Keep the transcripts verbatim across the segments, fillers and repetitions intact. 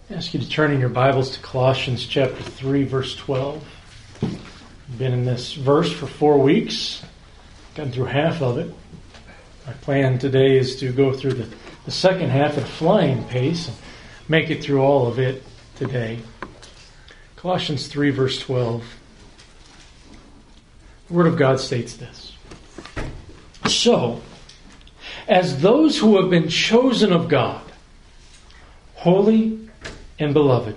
I ask you to turn in your Bibles to Colossians chapter three, verse twelve. I've been in this verse for four weeks, gotten through half of it. My plan today is to go through the, the second half at a flying pace and make it through all of it today. Colossians three, verse twelve. The Word of God states this. So, as those who have been chosen of God, holy and beloved,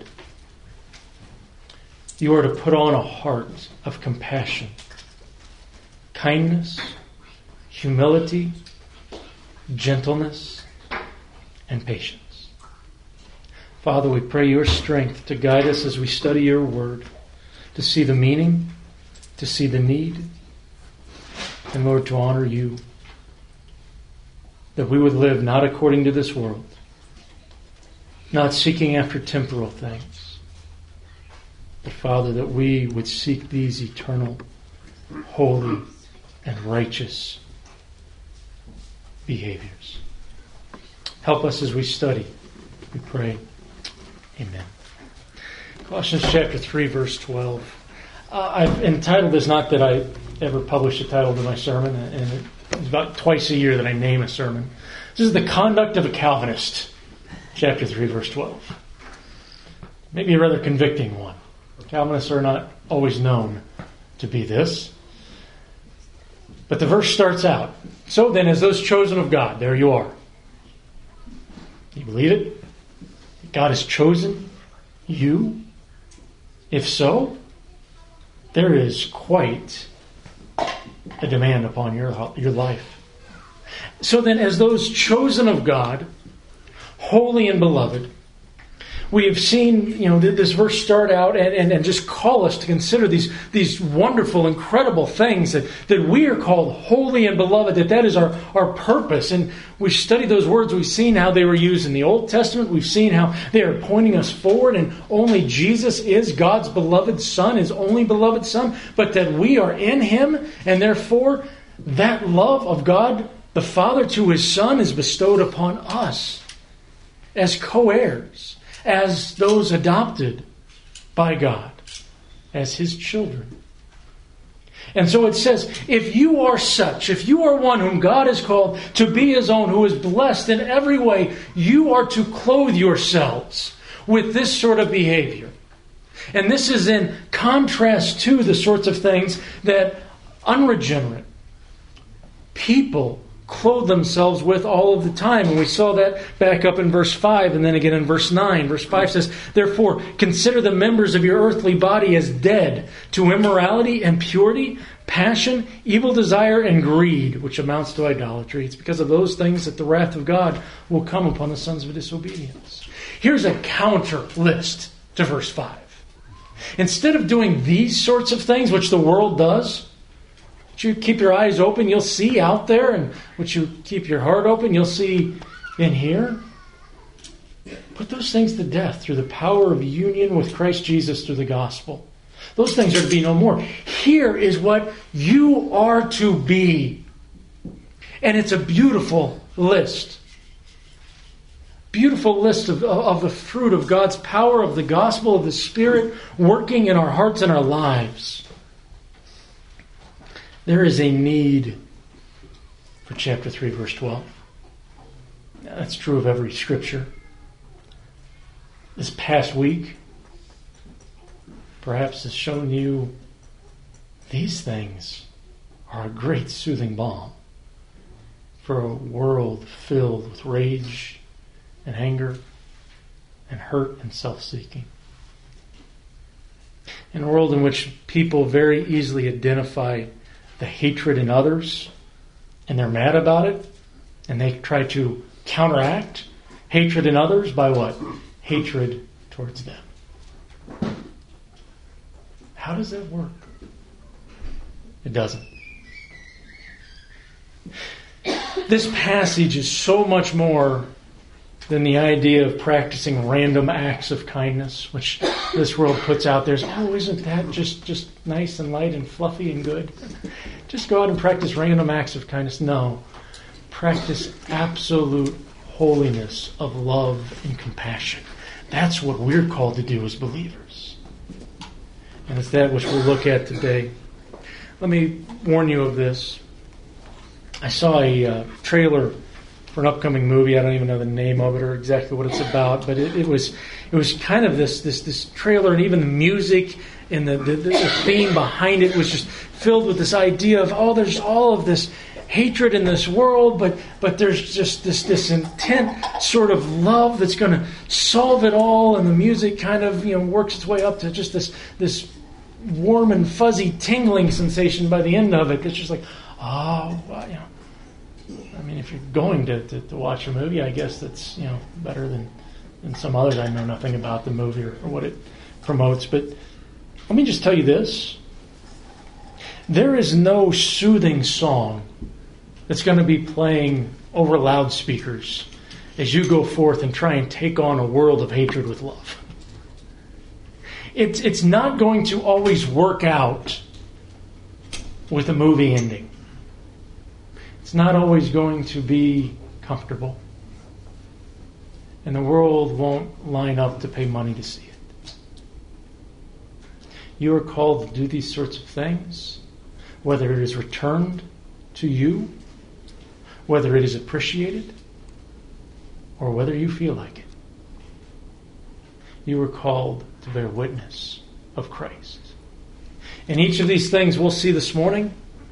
you are to put on a heart of compassion, kindness, humility, gentleness, and patience. Father, we pray your strength to guide us as we study your word, to see the meaning, to see the need, and Lord, to honor you, that we would live not according to this world, not seeking after temporal things, but Father, that we would seek these eternal, holy, and righteous behaviors. Help us as we study, we pray. Amen. Colossians chapter three, verse twelve. Uh, I've entitled this, not that I ever published a title to my sermon, and it's about twice a year that I name a sermon. This is The Conduct of a Calvinist, chapter three, verse twelve. Maybe a rather convicting one. Calvinists are not always known to be this. But the verse starts out, so then as those chosen of God, there you are. Do you believe it? God has chosen you? If so, there is quite a demand upon your, your life. So then, as those chosen of God, holy and beloved, we have seen, you know, this verse start out and, and, and just call us to consider these, these wonderful, incredible things that, that we are called holy and beloved, that that is our, our purpose. And we've studied those words. We've seen how they were used in the Old Testament. We've seen how they are pointing us forward, and only Jesus is God's beloved Son, His only beloved Son, but that we are in Him, and therefore that love of God the Father to His Son is bestowed upon us as co-heirs, as those adopted by God, as His children. And so it says, if you are such, if you are one whom God has called to be His own, who is blessed in every way, you are to clothe yourselves with this sort of behavior. And this is in contrast to the sorts of things that unregenerate people clothe themselves with all of the time. And we saw that back up in verse five and then again in verse nine. Verse five says, therefore, consider the members of your earthly body as dead to immorality, impurity, passion, evil desire, and greed, which amounts to idolatry. It's because of those things that the wrath of God will come upon the sons of disobedience. Here's a counter list to verse five. Instead of doing these sorts of things, which the world does, you keep your eyes open, you'll see out there, and would you keep your heart open, you'll see in here. Put those things to death through the power of union with Christ Jesus through the gospel. Those things are to be no more. Here is what you are to be. And it's a beautiful list. Beautiful list of, of the fruit of God's power, of the gospel, of the Spirit working in our hearts and our lives. There is a need for chapter three, verse twelve. That's true of every scripture. This past week, perhaps has shown you these things are a great soothing balm for a world filled with rage and anger and hurt and self-seeking. In a world in which people very easily identify the hatred in others, and they're mad about it, and they try to counteract hatred in others by what? Hatred towards them. How does that work? It doesn't. This passage is so much more than the idea of practicing random acts of kindness, which this world puts out there. Oh, isn't that just, just nice and light and fluffy and good? Just go out and practice random acts of kindness. No. Practice absolute holiness of love and compassion. That's what we're called to do as believers. And it's that which we'll look at today. Let me warn you of this. I saw a uh, trailer for an upcoming movie. I don't even know the name of it or exactly what it's about, but it, it was it was kind of this this this trailer, and even the music and the, the, the theme behind it was just filled with this idea of, oh, there's all of this hatred in this world, but but there's just this this intent sort of love that's going to solve it all, and the music kind of, you know, works its way up to just this this warm and fuzzy tingling sensation by the end of it. It's just like, oh, well, you know. I mean, if you're going to, to, to watch a movie, I guess that's, you know, better than, than some others. I know nothing about the movie or, or what it promotes, but let me just tell you this. There is no soothing song that's going to be playing over loudspeakers as you go forth and try and take on a world of hatred with love. It's, it's not going to always work out with a movie ending. It's not always going to be comfortable. And the world won't line up to pay money to see it. You are called to do these sorts of things, whether it is returned to you, whether it is appreciated, or whether you feel like it. You are called to bear witness of Christ. And each of these things we'll see this morning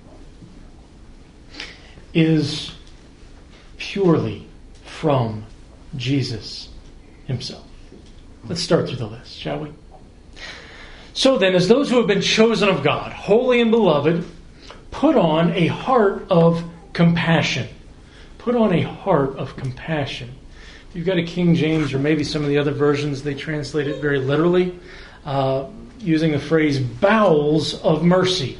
is purely from Jesus himself. Let's start through the list, shall we? So then, as those who have been chosen of God, holy and beloved, put on a heart of compassion. Put on a heart of compassion. If you've got a King James, or maybe some of the other versions, they translate it very literally, uh, using the phrase bowels of mercy.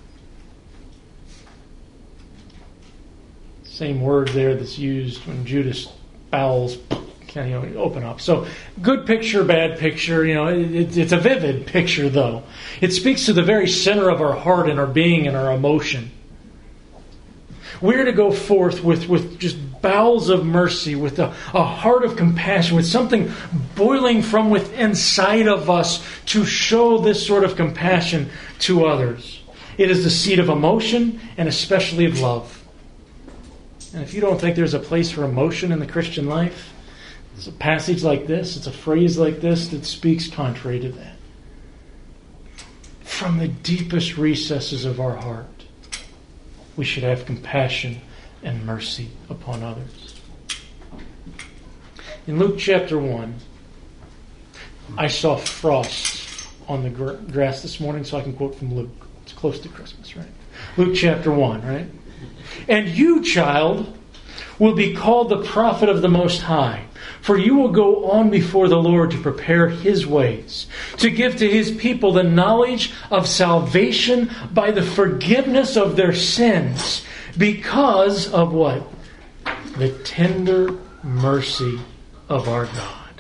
Same word there that's used when Judas' bowels can, you know, open up. So, good picture, bad picture. You know, it, it's a vivid picture, though. It speaks to the very center of our heart and our being and our emotion. We're to go forth with, with just bowels of mercy, with a, a heart of compassion, with something boiling from within inside of us to show this sort of compassion to others. It is the seed of emotion and especially of love. And if you don't think there's a place for emotion in the Christian life, it's a passage like this, it's a phrase like this that speaks contrary to that. From the deepest recesses of our heart, we should have compassion and mercy upon others. In Luke chapter one, I saw frost on the grass this morning, so I can quote from Luke. It's close to Christmas, right? Luke chapter one, right? And you, child, will be called the prophet of the Most High, for you will go on before the Lord to prepare His ways, to give to His people the knowledge of salvation by the forgiveness of their sins, because of what? The tender mercy of our God.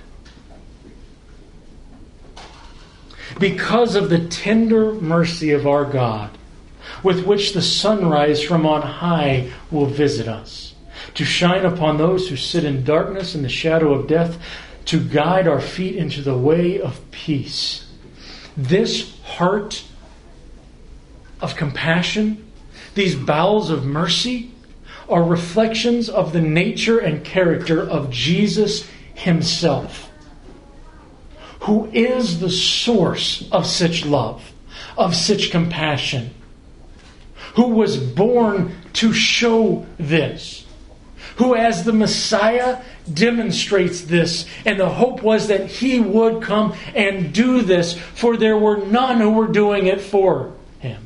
Because of the tender mercy of our God, with which the sunrise from on high will visit us, to shine upon those who sit in darkness and the shadow of death, to guide our feet into the way of peace. This heart of compassion, these bowels of mercy, are reflections of the nature and character of Jesus himself, who is the source of such love, of such compassion, who was born to show this, who as the Messiah demonstrates this. And the hope was that He would come and do this, for there were none who were doing it for Him.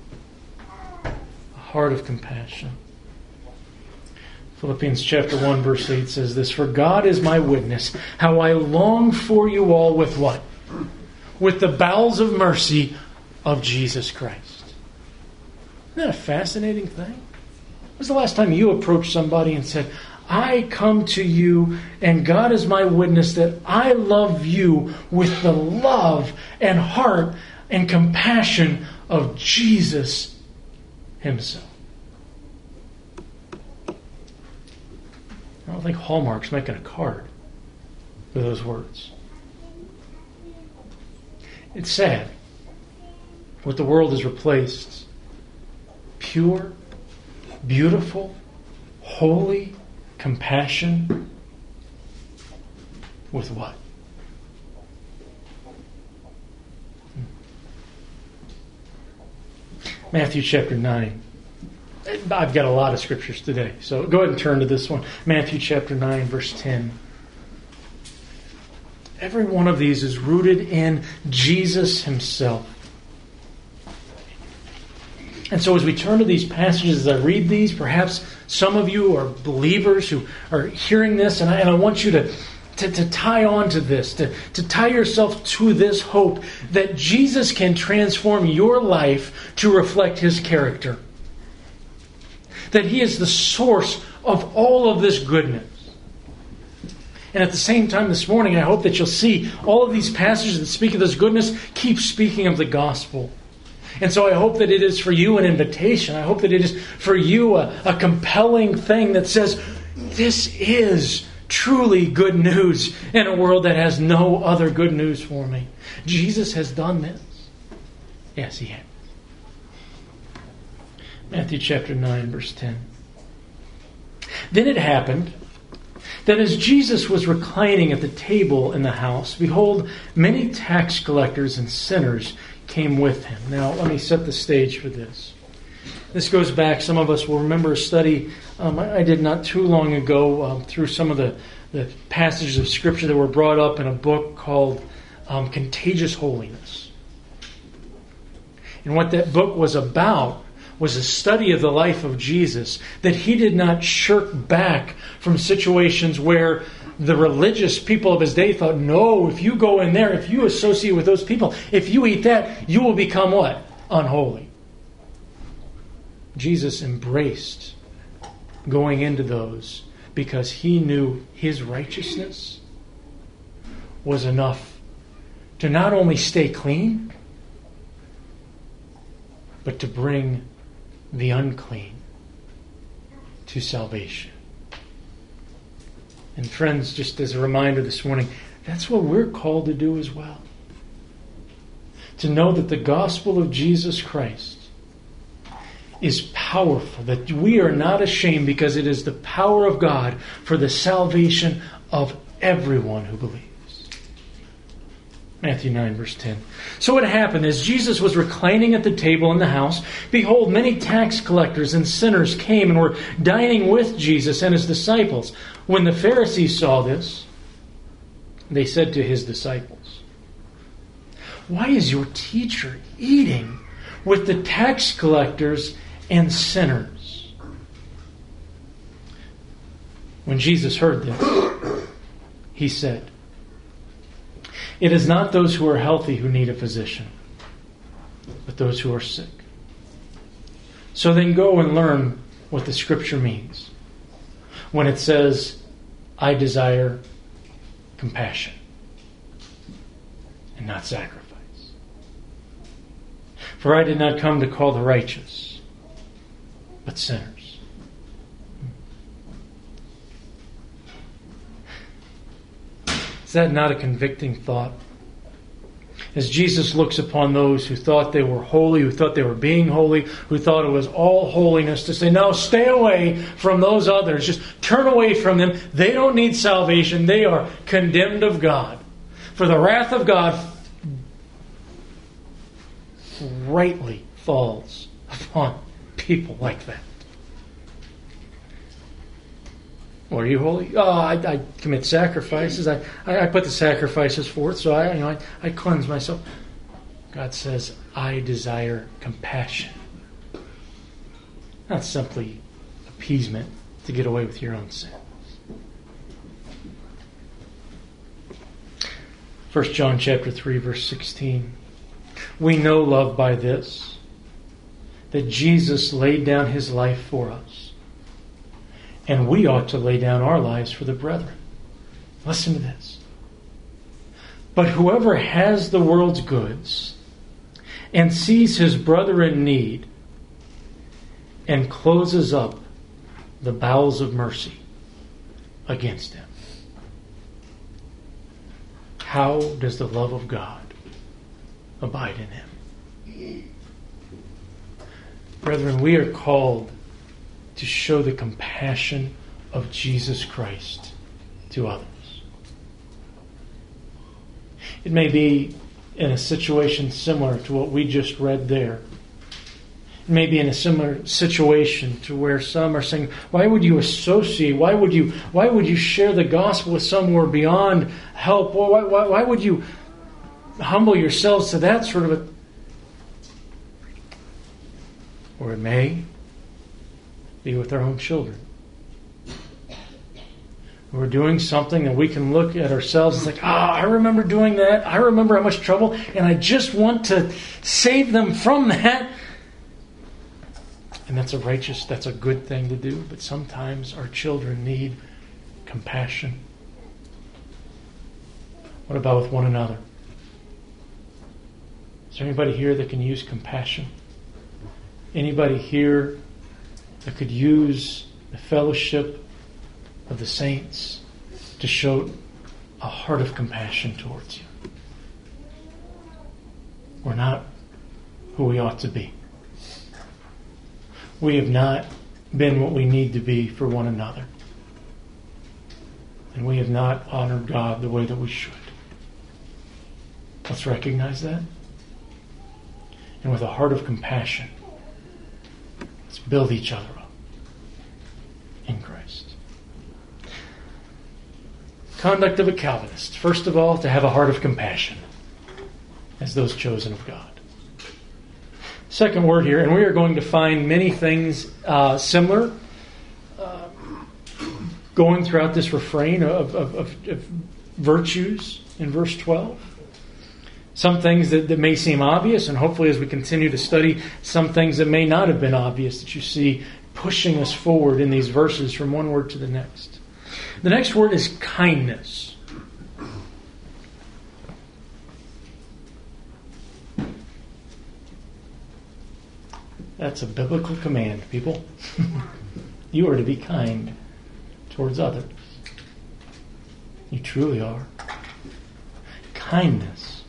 A heart of compassion. Philippians chapter one verse eight says this, "For God is my witness, how I long for you all with what? With the bowels of mercy of Jesus Christ." Isn't that a fascinating thing? When was the last time you approached somebody and said, "I come to you and God is my witness that I love you with the love and heart and compassion of Jesus himself"? I don't think Hallmark's making a card with those words. It's sad what the world has replaced. Pure, beautiful, holy compassion with what? Matthew chapter nine. I've got a lot of scriptures today, so go ahead and turn to this one. Matthew chapter nine, verse ten. Every one of these is rooted in Jesus himself. And so as we turn to these passages, as I read these, perhaps some of you are believers who are hearing this, and I, and I want you to, to, to tie on to this, to, to tie yourself to this hope that Jesus can transform your life to reflect his character. That he is the source of all of this goodness. And at the same time this morning, I hope that you'll see all of these passages that speak of this goodness keep speaking of the gospel. And so I hope that it is for you an invitation. I hope that it is for you a, a compelling thing that says, this is truly good news in a world that has no other good news for me. Jesus has done this. Yes, he has. Matthew chapter nine, verse ten. Then it happened that as Jesus was reclining at the table in the house, behold, many tax collectors and sinners came with him. Now, let me set the stage for this. This goes back, some of us will remember a study um, I did not too long ago um, through some of the, the passages of Scripture that were brought up in a book called um, Contagious Holiness. And what that book was about was a study of the life of Jesus, that he did not shirk back from situations where the religious people of his day thought, no, if you go in there, if you associate with those people, if you eat that, you will become what? Unholy. Jesus embraced going into those because he knew his righteousness was enough to not only stay clean, but to bring the unclean to salvation. And friends, just as a reminder this morning, that's what we're called to do as well. To know that the gospel of Jesus Christ is powerful, that we are not ashamed because it is the power of God for the salvation of everyone who believes. Matthew nine, verse ten. So it happened, as Jesus was reclining at the table in the house, behold, many tax collectors and sinners came and were dining with Jesus and his disciples. When the Pharisees saw this, they said to his disciples, why is your teacher eating with the tax collectors and sinners? When Jesus heard this, he said, it is not those who are healthy who need a physician, but those who are sick. So then go and learn what the Scripture means when it says, I desire compassion and not sacrifice. For I did not come to call the righteous, but sinners. Is that not a convicting thought? As Jesus looks upon those who thought they were holy, who thought they were being holy, who thought it was all holiness, to say, no, stay away from those others. Just turn away from them. They don't need salvation. They are condemned of God. For the wrath of God rightly falls upon people like that. Well, are you holy? Oh, I, I commit sacrifices. I, I, I put the sacrifices forth, so I, you know, I, I cleanse myself. God says, I desire compassion. Not simply appeasement to get away with your own sins. First John chapter three, verse sixteen. We know love by this, that Jesus laid down his life for us. And we ought to lay down our lives for the brethren. Listen to this. But whoever has the world's goods and sees his brother in need and closes up the bowels of mercy against him, how does the love of God abide in Him. Brethren, we are called to show the compassion of Jesus Christ to others. It may be in a situation similar to what we just read there. It may be in a similar situation to where some are saying, why would you associate, why would you why would you share the gospel with some who are beyond help? Why, why, why would you humble yourselves to that sort of a... Or it may be with our own children. We're doing something that we can look at ourselves and think, ah, oh, I remember doing that. I remember how much trouble, and I just want to save them from that. And that's a righteous, that's a good thing to do. But sometimes our children need compassion. What about with one another? Is there anybody here that can use compassion? Anybody here that could use the fellowship of the saints to show a heart of compassion towards you? We're not who we ought to be. We have not been what we need to be for one another. And we have not honored God the way that we should. Let's recognize that. And with a heart of compassion, let's build each other up in Christ. Conduct of a Calvinist. First of all, to have a heart of compassion as those chosen of God. Second word here, and we are going to find many things uh, similar uh, going throughout this refrain of, of, of, of virtues in verse twelve. Some things that, that may seem obvious, and hopefully as we continue to study, some things that may not have been obvious that you see pushing us forward in these verses from one word to the next. The next word is kindness. That's a biblical command, people. You are to be kind towards others. You truly are. Kindness.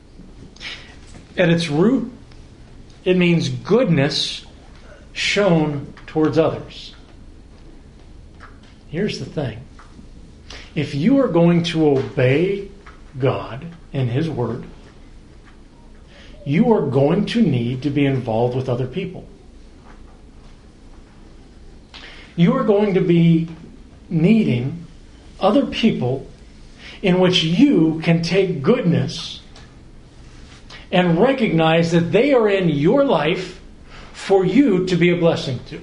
At its root, it means goodness shown towards others. Here's the thing. If you are going to obey God and His Word, you are going to need to be involved with other people. You are going to be needing other people in which you can take goodness and recognize that they are in your life for you to be a blessing to. It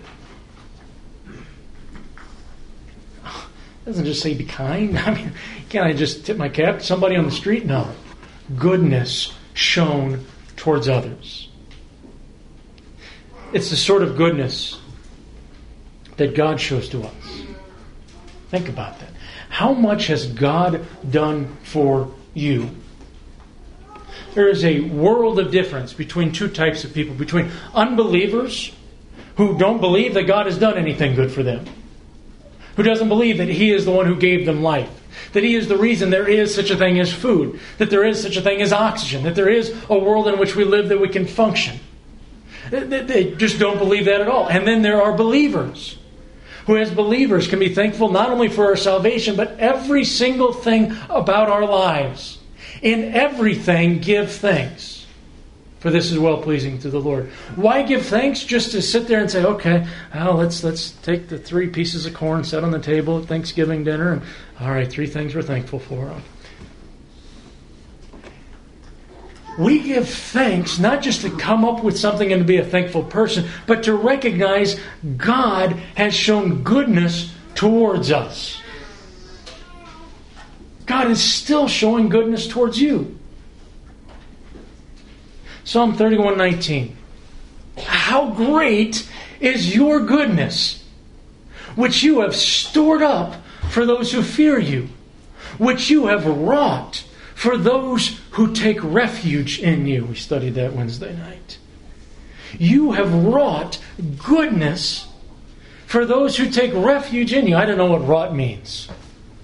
doesn't just say be kind. I mean, can I just tip my cap to somebody on the street? No. Goodness shown towards others. It's the sort of goodness that God shows to us. Think about that. How much has God done for you? There is a world of difference between two types of people. Between unbelievers who don't believe that God has done anything good for them. Who doesn't believe that He is the one who gave them life. That He is the reason there is such a thing as food. That there is such a thing as oxygen. That there is a world in which we live that we can function. They just don't believe that at all. And then there are believers who as believers can be thankful not only for our salvation, but every single thing about our lives. In everything, give thanks. For this is well-pleasing to the Lord. Why give thanks? Just to sit there and say, okay, well, let's let's take the three pieces of corn set on the table at Thanksgiving dinner, and all right, three things we're thankful for. We give thanks not just to come up with something and to be a thankful person, but to recognize God has shown goodness towards us. God is still showing goodness towards you. Psalm thirty-one nineteen. How great is your goodness, which you have stored up for those who fear you, which you have wrought for those who take refuge in you. We studied that Wednesday night. You have wrought goodness for those who take refuge in you. I don't know what wrought means.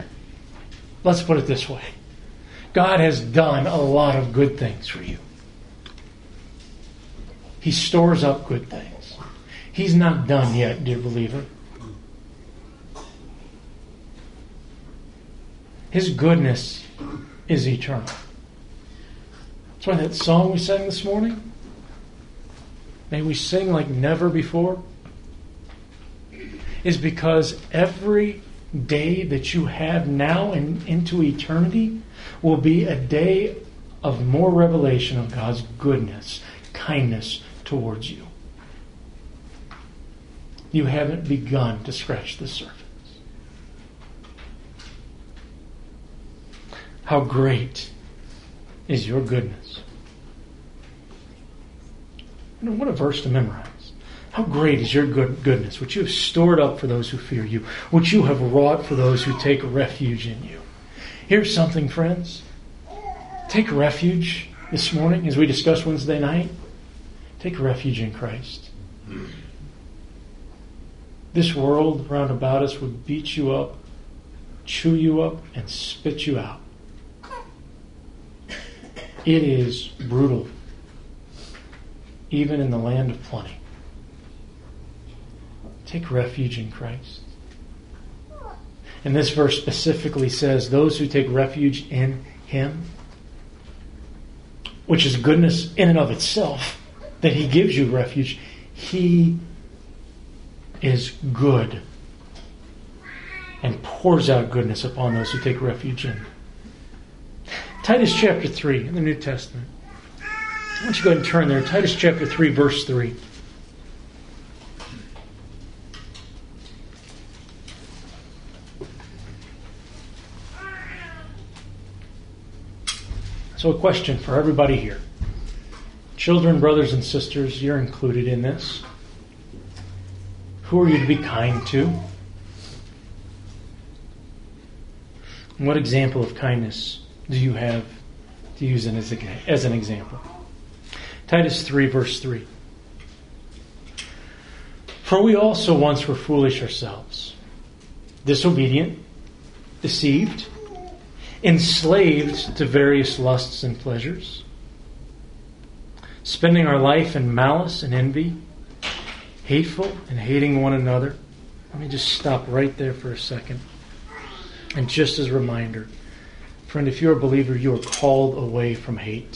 Let's put it this way. God has done a lot of good things for you. He stores up good things. He's not done yet, dear believer. His goodness is eternal. That's why that song we sang this morning, may we sing like never before, is because every day that you have now and into eternity will be a day of more revelation of God's goodness, kindness towards you. You haven't begun to scratch the surface. How great is your goodness. You know, what a verse to memorize. How great is your good goodness, which you have stored up for those who fear you, which you have wrought for those who take refuge in you. Here's something, friends. Take refuge this morning, as we discussed Wednesday night. Take refuge in Christ. This world round about us would beat you up, chew you up, and spit you out. It is brutal, even in the land of plenty. Take refuge in Christ. And this verse specifically says, those who take refuge in Him, which is goodness in and of itself, that He gives you refuge. He is good and pours out goodness upon those who take refuge in. Titus chapter three in the New Testament. Why don't you go ahead and turn there. Titus chapter three, verse three. So a question for everybody here. Children, brothers, and sisters, you're included in this. Who are you to be kind to? And what example of kindness do you have to use as an example? Titus three, verse three. For we also once were foolish ourselves, disobedient, deceived, enslaved to various lusts and pleasures, spending our life in malice and envy, hateful and hating one another. Let me just stop right there for a second. And just as a reminder, friend, if you're a believer, you are called away from hate.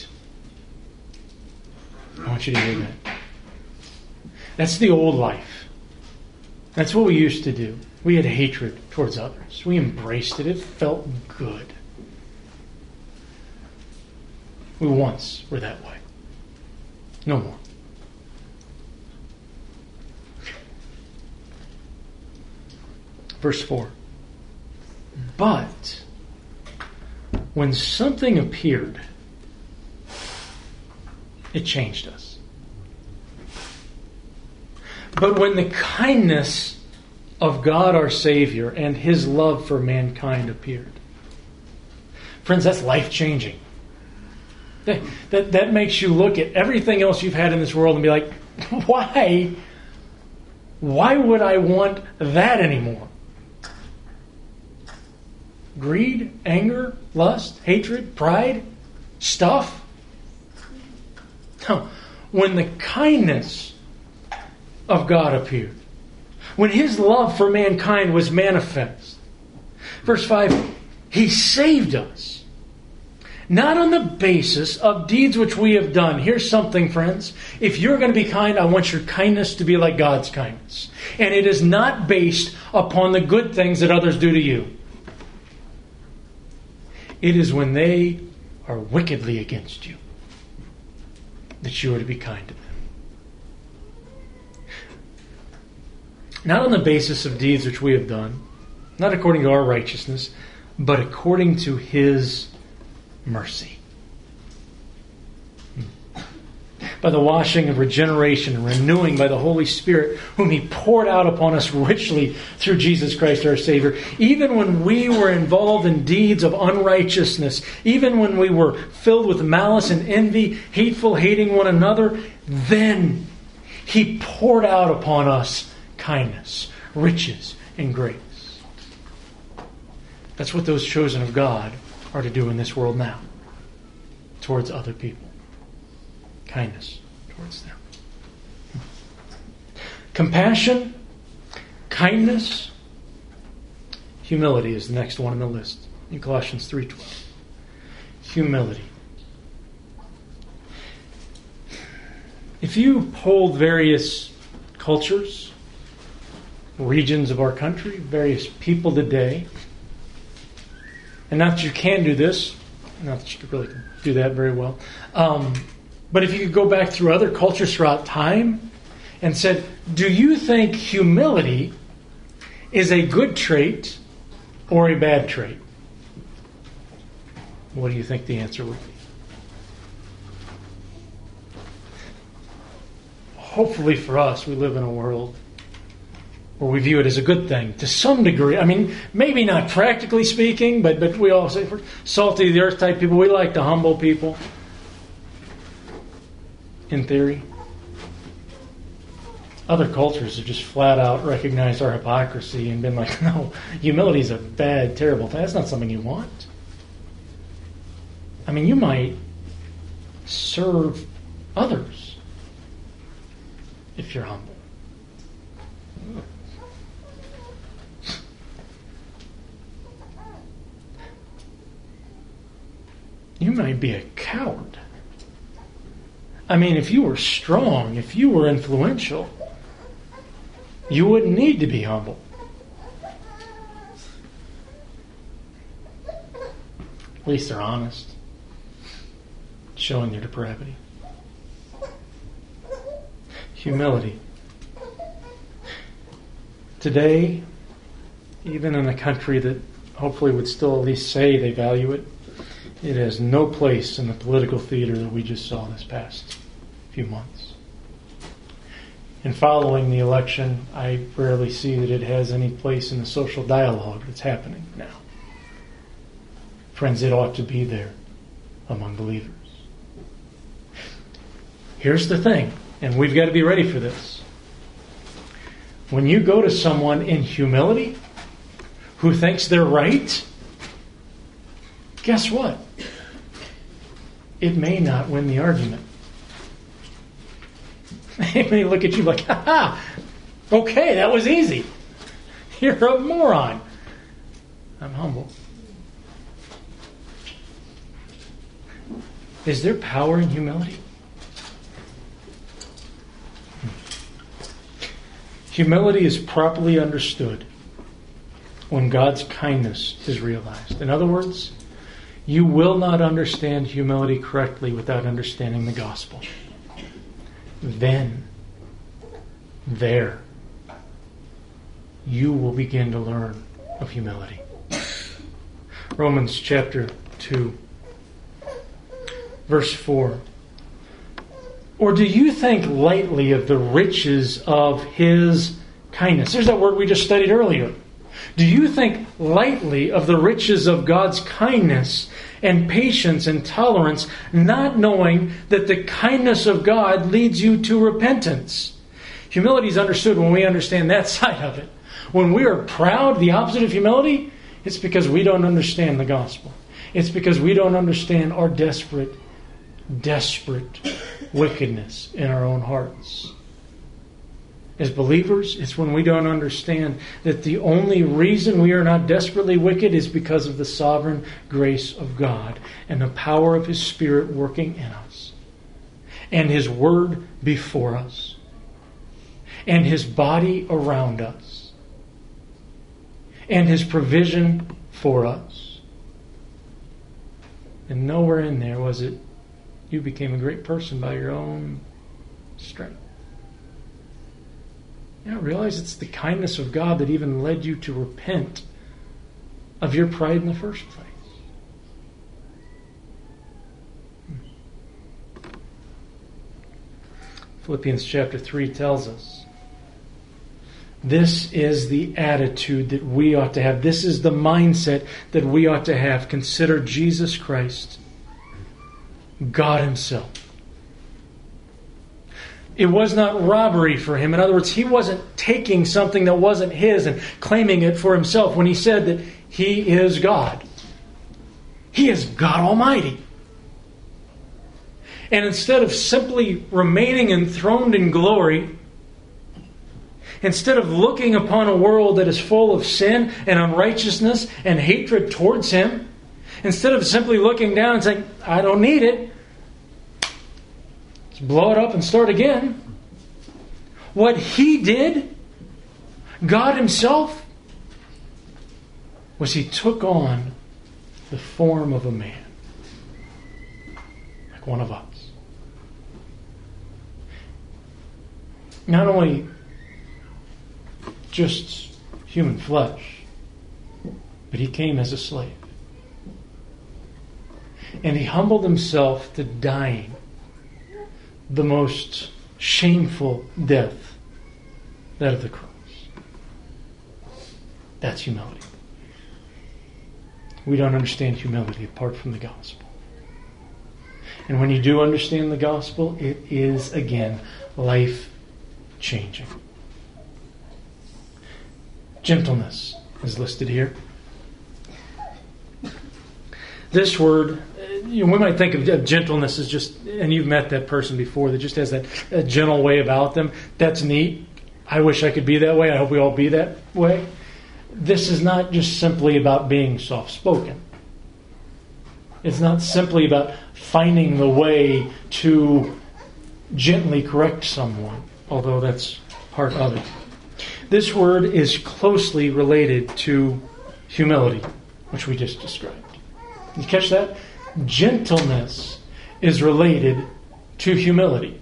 I want you to hear that. That's the old life. That's what we used to do. We had hatred towards others. We embraced it. It felt good. We once were that way. No more. Verse four. But when something appeared, it changed us. But when the kindness of God our Savior and His love for mankind appeared. Friends, that's life-changing. That, that, that makes you look at everything else you've had in this world and be like, why? Why would I want that anymore? Greed, anger, lust, hatred, pride, stuff. No. When the kindness of God appeared, when His love for mankind was manifest. Verse five, He saved us, not on the basis of deeds which we have done. Here's something, friends. If you're going to be kind, I want your kindness to be like God's kindness. And it is not based upon the good things that others do to you. It is when they are wickedly against you that you are to be kind to them. Not on the basis of deeds which we have done, not according to our righteousness, but according to His mercy. By the washing of regeneration and renewing by the Holy Spirit, whom He poured out upon us richly through Jesus Christ our Savior. Even when we were involved in deeds of unrighteousness, even when we were filled with malice and envy, hateful, hating one another, then He poured out upon us kindness, riches, and grace. That's what those chosen of God are to do in this world now, towards other people. Kindness towards them. Compassion, kindness, humility is the next one on the list in Colossians three twelve. Humility. If you hold various cultures, regions of our country, various people today, and not that you can do this, not that you could really do that very well, um, but if you could go back through other cultures throughout time and said, do you think humility is a good trait or a bad trait? What do you think the answer would be? Hopefully for us, we live in a world where we view it as a good thing to some degree. I mean, maybe not practically speaking, but, but we all say, for salty of the earth type people, we like to humble people. In theory. Other cultures have just flat out recognized our hypocrisy and been like, no, humility is a bad, terrible thing. That's not something you want. I mean, you might serve others if you're humble. You might be a coward. I mean, if you were strong, if you were influential, you wouldn't need to be humble. At least they're honest, showing their depravity. Humility. Today, even in a country that hopefully would still at least say they value it, it has no place in the political theater that we just saw this past few months. And following the election, I rarely see that it has any place in the social dialogue that's happening now. Friends, it ought to be there among believers. Here's the thing, and we've got to be ready for this. When you go to someone in humility who thinks they're right, guess what? It may not win the argument. They may look at you like, ha ha, okay, that was easy. You're a moron. I'm humble. Is there power in humility? Humility is properly understood when God's kindness is realized. In other words, you will not understand humility correctly without understanding the gospel. Then, there, you will begin to learn of humility. Romans chapter two, verse four. Or do you think lightly of the riches of His kindness? There's that word we just studied earlier. Do you think lightly of the riches of God's kindness and patience and tolerance, not knowing that the kindness of God leads you to repentance? Humility is understood when we understand that side of it. When we are proud, the opposite of humility, it's because we don't understand the gospel. It's because we don't understand our desperate, desperate wickedness in our own hearts. As believers, it's when we don't understand that the only reason we are not desperately wicked is because of the sovereign grace of God and the power of His Spirit working in us, and His Word before us, and His body around us, and His provision for us. And nowhere in there was it, you became a great person by your own strength. You know, realize it's the kindness of God that even led you to repent of your pride in the first place. Philippians chapter three tells us this is the attitude that we ought to have. This is the mindset that we ought to have. Consider Jesus Christ, God Himself. It was not robbery for Him. In other words, He wasn't taking something that wasn't His and claiming it for Himself when He said that He is God. He is God Almighty. And instead of simply remaining enthroned in glory, Instead of looking upon a world that is full of sin and unrighteousness and hatred towards Him, instead of simply looking down and saying, I don't need it, let's blow it up and start again. What He did, God Himself, was He took on the form of a man, like one of us. Not only just human flesh, but He came as a slave. And He humbled Himself to dying the most shameful death, that of the cross. That's humility. We don't understand humility apart from the gospel. And when you do understand the gospel, it is, again, life-changing. Gentleness is listed here. This word, you know, we might think of gentleness as just, and you've met that person before that just has that, that gentle way about them. That's neat. I wish I could be that way. I hope we all be that way. This is not just simply about being soft-spoken. It's not simply about finding the way to gently correct someone, although that's part of it. This word is closely related to humility, which we just described. You catch that? Gentleness is related to humility.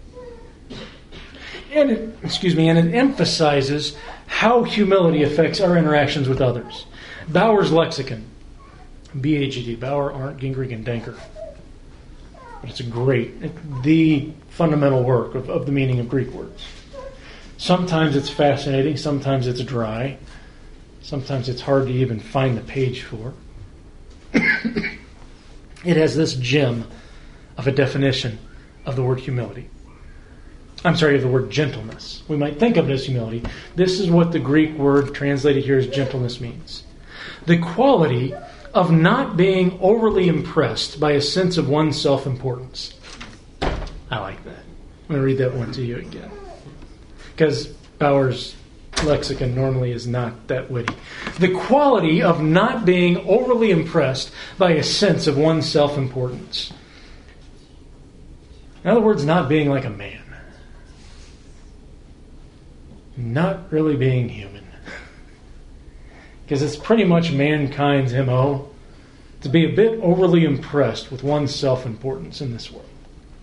And it, excuse me, and it emphasizes how humility affects our interactions with others. Bauer's lexicon, B A G D, Bauer, Arndt, Gingrich, and Denker. But it's a great, the fundamental work of, of the meaning of Greek words. Sometimes it's fascinating, sometimes it's dry, sometimes it's hard to even find the page for. It has this gem of a definition of the word humility. I'm sorry, of the word gentleness. We might think of it as humility. This is what the Greek word translated here as gentleness means. The quality of not being overly impressed by a sense of one's self-importance. I like that. I'm going to read that one to you again. Because Bauer's lexicon normally is not that witty. The quality of not being overly impressed by a sense of one's self-importance. In other words, not being like a man. Not really being human. Because it's pretty much mankind's M O to be a bit overly impressed with one's self-importance in this world.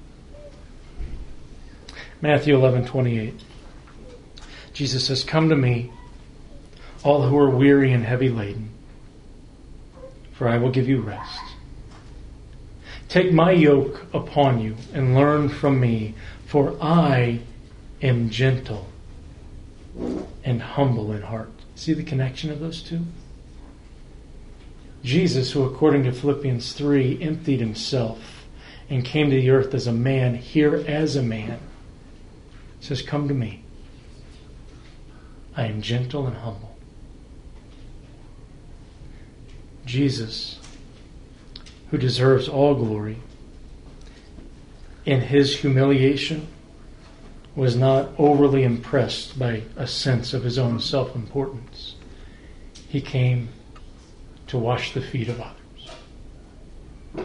Matthew eleven twenty-eight. Jesus says, "Come to me, all who are weary and heavy laden, for I will give you rest. Take my yoke upon you and learn from me, for I am gentle and humble in heart." See the connection of those two? Jesus, who according to Philippians three emptied himself and came to the earth as a man, here as a man, says, "Come to me. I am gentle and humble." Jesus, who deserves all glory, in his humiliation was not overly impressed by a sense of his own self-importance. He came to wash the feet of others.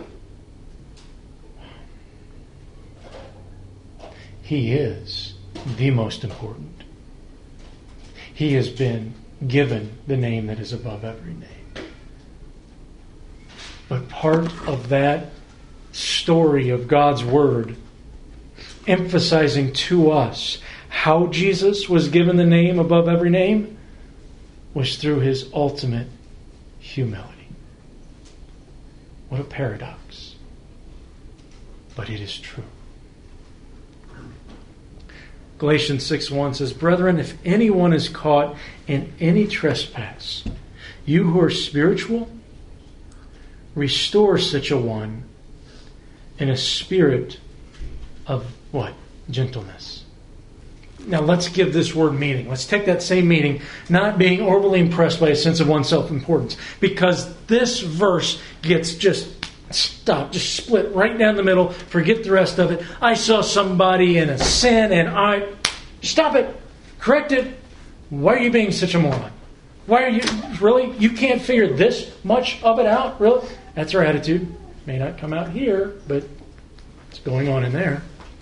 He is the most important. He has been given the name that is above every name. But part of that story of God's Word emphasizing to us how Jesus was given the name above every name was through his ultimate humility. What a paradox. But it is true. Galatians six one says, "Brethren, if anyone is caught in any trespass, you who are spiritual, restore such a one in a spirit of what? Gentleness." Now let's give this word meaning. Let's take that same meaning, not being overly impressed by a sense of one's self-importance, because this verse gets just stopped, just split right down the middle. Forget the rest of it. I saw somebody in a sin and I... Stop it! Correct it! Why are you being such a moron? Why are you, really? You can't figure this much of it out? Really? That's our attitude. May not come out here, but it's going on in there.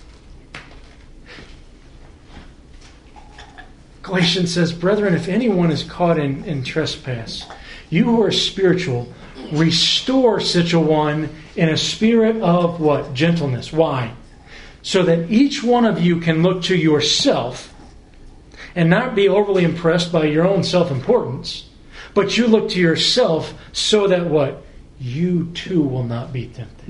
Galatians says, brethren, if anyone is caught in, in trespass, you who are spiritual, restore such a one in a spirit of what? Gentleness. Why? So that each one of you can look to yourself and not be overly impressed by your own self-importance, but you look to yourself so that what? You too will not be tempted.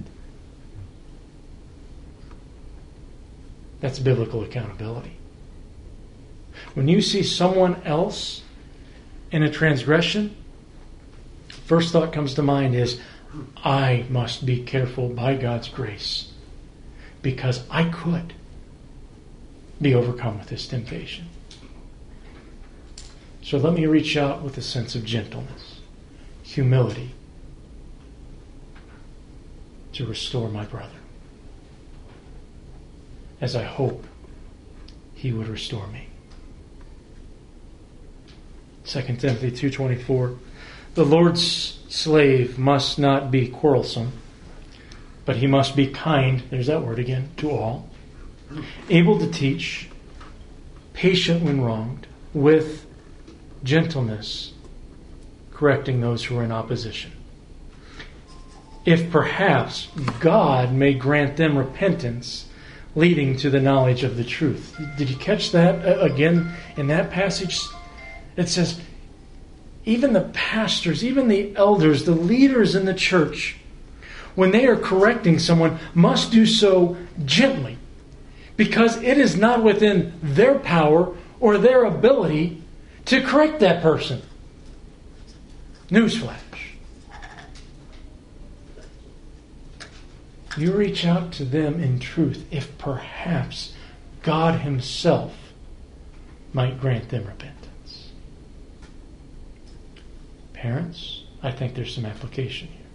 That's biblical accountability. When you see someone else in a transgression, first thought comes to mind is, I must be careful by God's grace because I could be overcome with this temptation. So let me reach out with a sense of gentleness, humility, to restore my brother, as I hope he would restore me. Second Timothy two twenty-four, the Lord's slave must not be quarrelsome, but he must be kind, there's that word again, to all, able to teach, patient when wronged, with gentleness, correcting those who are in opposition. If perhaps God may grant them repentance, leading to the knowledge of the truth. Did you catch that again in that passage? It says, even the pastors, even the elders, the leaders in the church, when they are correcting someone, must do so gently, because it is not within their power or their ability to correct that person. Newsflash. You reach out to them in truth if perhaps God Himself might grant them repentance. Parents, I think there's some application here.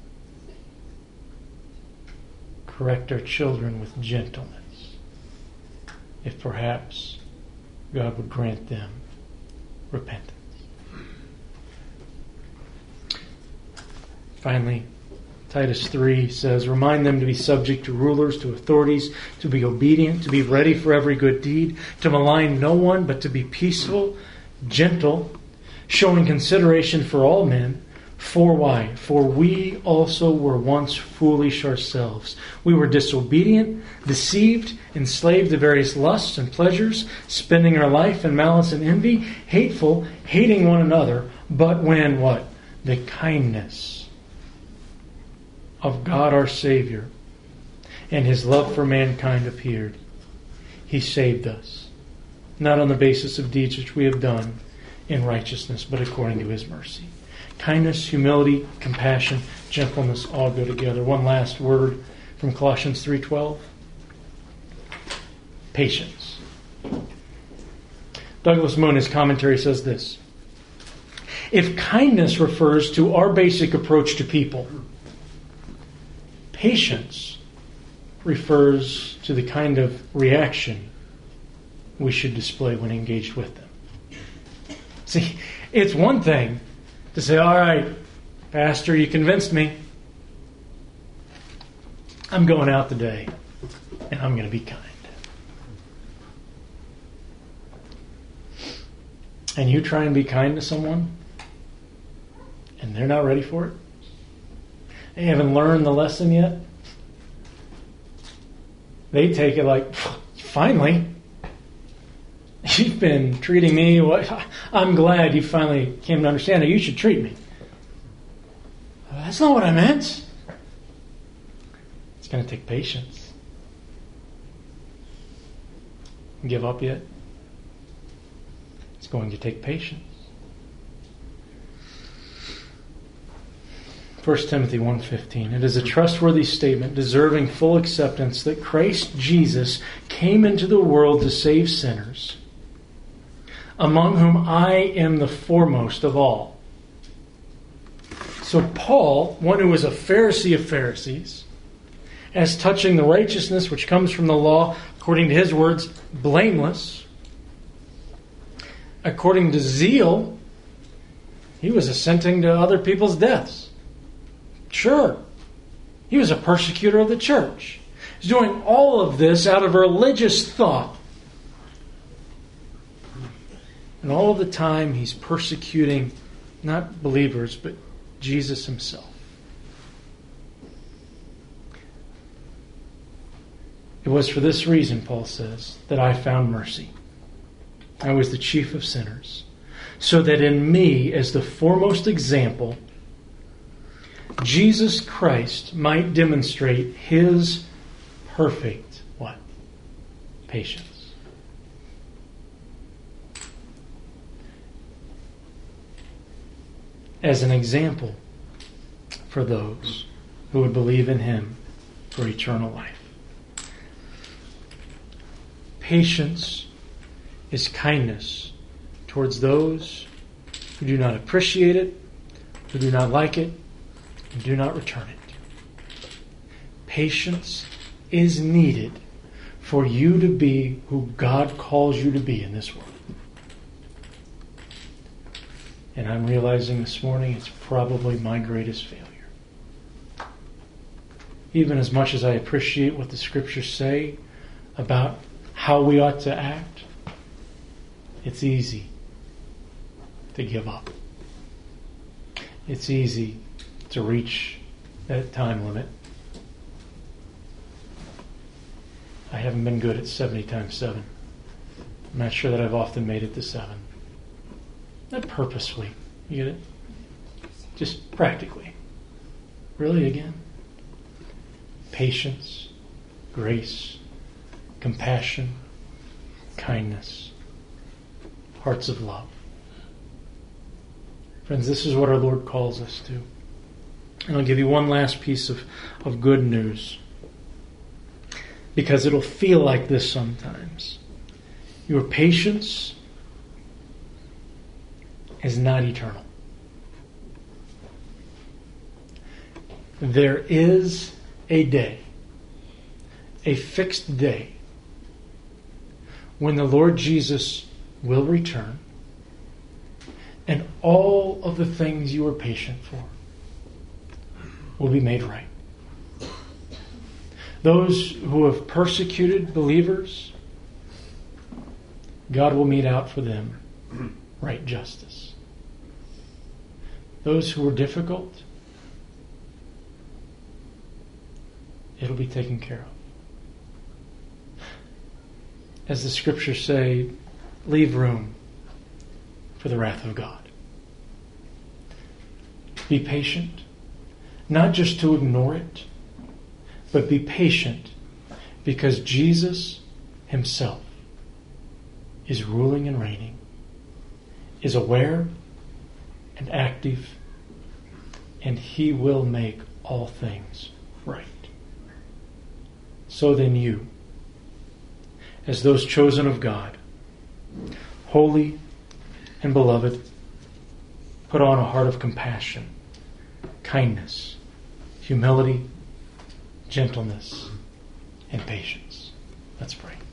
Correct our children with gentleness, if perhaps God would grant them repentance. Finally, Titus three says, remind them to be subject to rulers, to authorities, to be obedient, to be ready for every good deed, to malign no one, but to be peaceful, gentle, showing consideration for all men. For why? For we also were once foolish ourselves. We were disobedient, deceived, enslaved to various lusts and pleasures, spending our life in malice and envy, hateful, hating one another. But when what? The kindness of God our Savior and His love for mankind appeared, He saved us, not on the basis of deeds which we have done in righteousness, but according to His mercy. Kindness, humility, compassion, gentleness all go together. One last word from Colossians three twelve. Patience. Douglas Moon, his commentary, says this. If kindness refers to our basic approach to people, patience refers to the kind of reaction we should display when engaged with them. See, it's one thing to say, all right, Pastor, you convinced me. I'm going out today, and I'm going to be kind. And you try and be kind to someone, and they're not ready for it. They haven't learned the lesson yet. They take it like, finally, you've been treating me. What? I'm glad you finally came to understand how you should treat me. That's not what I meant. It's going to take patience. Give up yet? It's going to take patience. First Timothy one fifteen. It is a trustworthy statement, deserving full acceptance, that Christ Jesus came into the world to save sinners, among whom I am the foremost of all. So Paul, one who was a Pharisee of Pharisees, as touching the righteousness which comes from the law, according to his words, blameless, according to zeal, he was assenting to other people's deaths. Sure. He was a persecutor of the church. He's doing all of this out of religious thought. And all of the time he's persecuting not believers, but Jesus himself. It was for this reason, Paul says, that I found mercy. I was the chief of sinners, so that in me, as the foremost example, Jesus Christ might demonstrate his perfect, what? Patience. As an example for those who would believe in him for eternal life. Patience is kindness towards those who do not appreciate it, who do not like it, and do not return it. Patience is needed for you to be who God calls you to be in this world. And I'm realizing this morning it's probably my greatest failure. Even as much as I appreciate what the Scriptures say about how we ought to act, it's easy to give up. It's easy to reach that time limit. I haven't been good at seventy times seven. I'm not sure that I've often made it to seven. Not purposefully. You get it? Just practically. Really, again? Patience, grace, compassion, kindness, hearts of love. Friends, this is what our Lord calls us to. And I'll give you one last piece of, of good news. Because it'll feel like this sometimes. Your patience is not eternal. There is a day, a fixed day, when the Lord Jesus will return and all of the things you were patient for will be made right. Those who have persecuted believers, God will mete out for them right justice. Those who were difficult, it'll be taken care of. As the Scriptures say, leave room for the wrath of God. Be patient, not just to ignore it, but be patient because Jesus himself is ruling and reigning, is aware and active, and he will make all things right. So then you, as those chosen of God, holy and beloved, put on a heart of compassion, kindness, humility, gentleness, and patience. Let's pray.